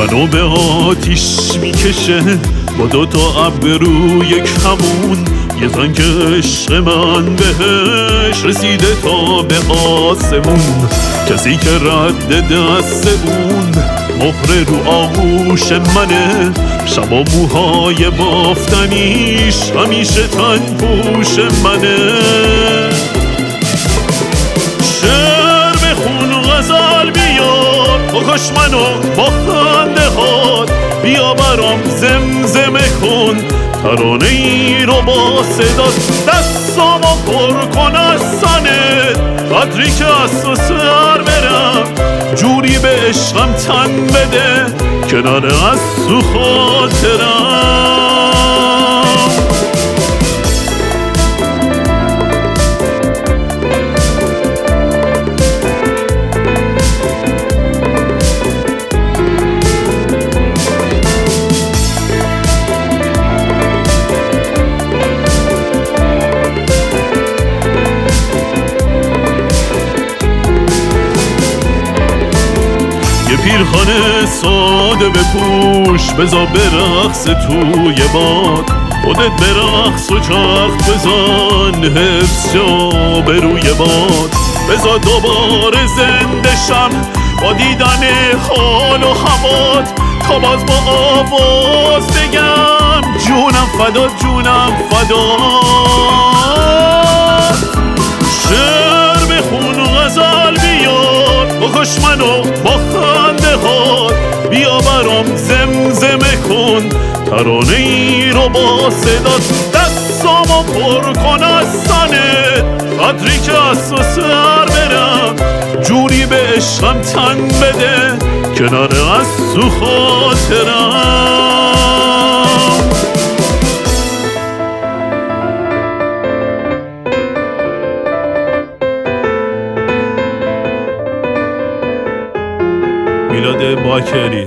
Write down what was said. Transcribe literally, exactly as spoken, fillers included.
منو به آتیش میکشه با دوتا ابرو یک همون، یه زن که عشق من بهش رسیده تا به آسمون، کسی که رد دست اون مهر رو آغوش منه، شبا موهای بافتنیش همیشه تن پوش منه. شعر بخون غزل بیار بکش منو با خنده هات، بیا برام زمزمه کن ترانه ای رو با صدات، دستامو پر کن از سنت قدری که از تو سر برم، جوری به عشقم تن بده که نره از تو خاطرم. یه پیرخانه ساده بپوش بذار برقص توی باد، خودت برقص و چرخ بزن حفظ جا به روی باد، بذار دوباره زنده شم با دیدن حال و هوات، تا باز با آواز بگم جونم فدات جونم فدات. شعر بخون غزل بیار بکش منو با خنده هات، بیا برام زمزمه کن ترانه ای رو با صدات، دستامو پر کن از سنت قدری که از تو سر برم، جوری به عشقم تن بده که نره از تو خاطرم. میلاد باکری